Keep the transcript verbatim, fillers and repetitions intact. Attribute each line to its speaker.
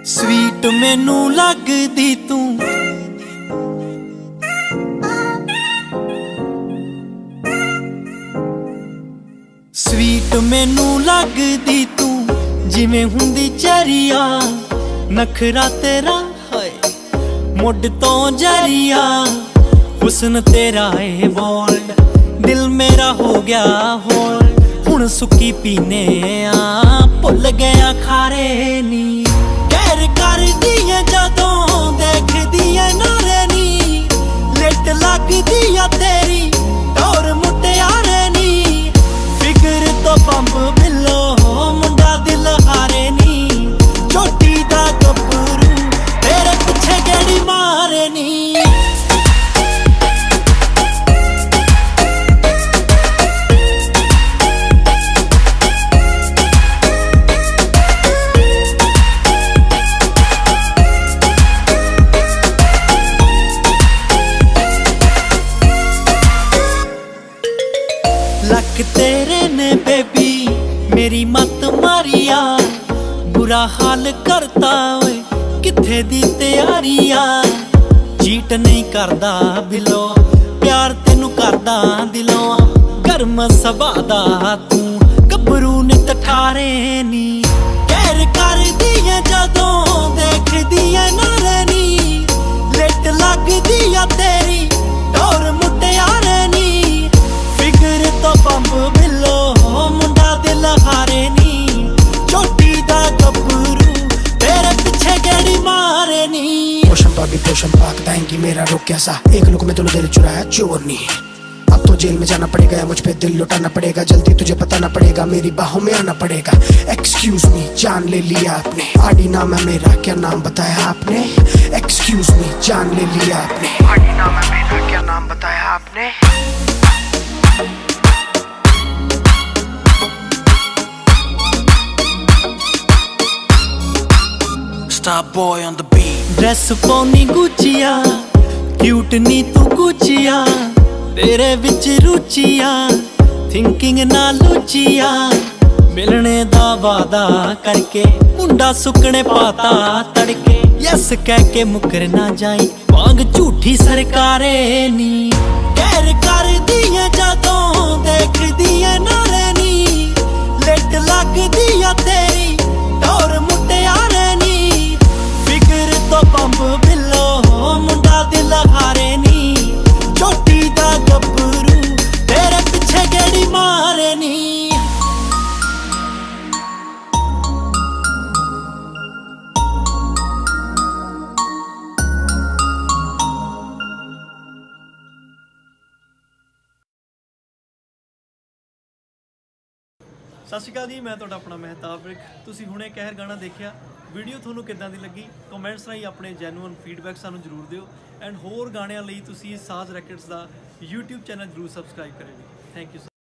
Speaker 1: Sweet मैनू लगदी तू स्वीट मैनू लगदी तू जिवें हुंदी चरिया नखरा तेरा है मुड तो जरिया हुस्न तेरा है बोल्ड दिल मेरा हो गया होल्ड हुण सुक्की पीने आ भुल गया खारे नी कहर कर दिए जदों देखदी है नारे नी लिट लगदी आ तेरी टोर मुटियारे नी फिगर तो बंब बिलो मुंडा दिल हारे नी चोटी दा गब्बरू तेरे पिछे गेड़ी मारे नी लक तेरे ने बेबी मेरी मत मारिया बुरा हाल करता ओए किथे दी तैयारिया चीट नहीं करदा बिलो प्यार तेनू करदा दिलों गर्म सबादा तू गबरू नित ठारे नी कहर कर दिए जदों देखदी है नारे नी लिट लगदी आ तेरी टोर मुटियारे नी फिगर तो बंब बिलो मुंडा दिल हारे नी चोटी दा गब्बरू तेरे पिछे गेड़ी मारे नी
Speaker 2: पोषण पागी पोषण पाक दाएंगी मेरा रुक कैसा एक लुक में तूने दिल चुराया चोर नहीं अब तो जेल में जाना पड़ेगा या मुझ पे दिल लुटाना पड़ेगा जल्दी तुझे बताना पड़ेगा मेरी बाहों में आना पड़ेगा एक्सक्यूज मी जान ले लिया आपने आडी नाम है मेरा क्या नाम बताया आपने एक्सक्यूज मी जान ले लिया आपने आडी नाम है मेरा क्या नाम बताया आपने
Speaker 1: Star boy on the beat dress पौनी गुचिया क्यूट नी तू गुचिया तेरे विच रुचिया थिंकिंग ना लुचिया मिलने दा वादा करके मुंडा सुकने पाता तड़के यस कह के मुकर ना जाई वांग झूठी सरकारे नी कहर कर दिए जदों देखदी है नारे नी लिट लगदी आ तेरी टोर मुटियारे नी फिगर तो बंब बिलो मुंडा दिल हारे नी चोटी दा गब्बरू तेरे पिछे गेड़ी मारे नी सत श्री अकाल जी मैं तुहाडा अपना महताब विर्क तुसीं हुणे कहर गाना देखिया वीडियो तुहानूं किद्दां दी लगी कमेंट्स राहीं अपने जैनुअन फीडबैक सानूं जरूर दिओ एंड होर गाणिਆਂ ਲਈ ਤੁਸੀਂ साज रैकेट्स ਦਾ यूट्यूब चैनल जरूर सबसक्राइब करें थैंक यू।